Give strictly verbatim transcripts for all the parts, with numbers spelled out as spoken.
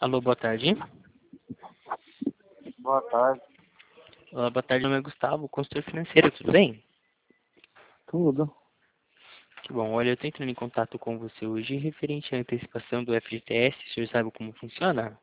Alô, boa tarde. Boa tarde. Olá, boa tarde, meu nome é Gustavo, consultor financeiro, tudo bem? Tudo. Que bom, olha, eu tô entrando em contato com você hoje referente à antecipação do F G T S, o senhor sabe como funciona?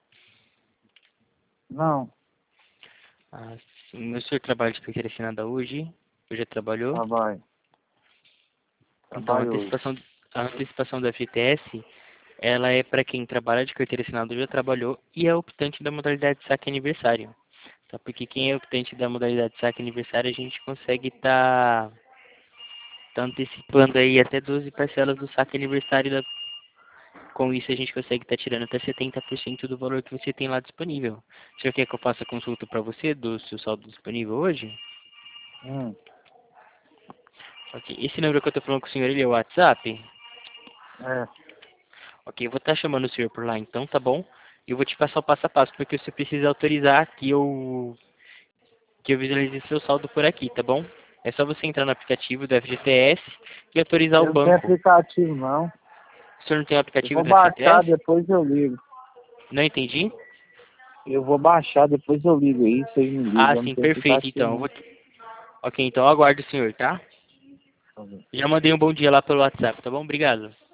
Não, Ah, sim, o senhor trabalha de carteira assinada hoje? Ou já trabalhou? trabalho. Então, a Trabalho hoje. antecipação, a antecipação do F G T S, ela é para quem trabalha de carteira assinada ou já trabalhou e é optante da modalidade de saque aniversário. Tá? Porque quem é optante da modalidade de saque aniversário, a gente consegue estar... Tá antecipando aí até doze parcelas do saque aniversário. Da... Com isso, a gente consegue estar tirando até setenta por cento do valor que você tem lá disponível. O senhor quer que eu faça a consulta para você do seu saldo disponível hoje? Hum, Ok. Esse número que eu estou falando com o senhor, ele é o WhatsApp? é. Ok, eu vou estar chamando o senhor por lá então, tá bom? Eu vou te passar o passo a passo, porque você precisa autorizar que eu, que eu visualize seu saldo por aqui, tá bom? É só você entrar no aplicativo do F G T S e autorizar o Eu não tenho banco. aplicativo, não. O senhor não tem o Eu aplicativo vou do F G T baixar, S? depois eu ligo. Não entendi? Eu vou baixar, depois eu ligo aí, vocês me ligam. Ah, Eu não sim, tenho perfeito, aplicativo, então. Eu não. vou... Ok, então eu aguardo o senhor, tá? Tá bom. Já mandei um bom dia lá pelo WhatsApp, tá bom? Obrigado.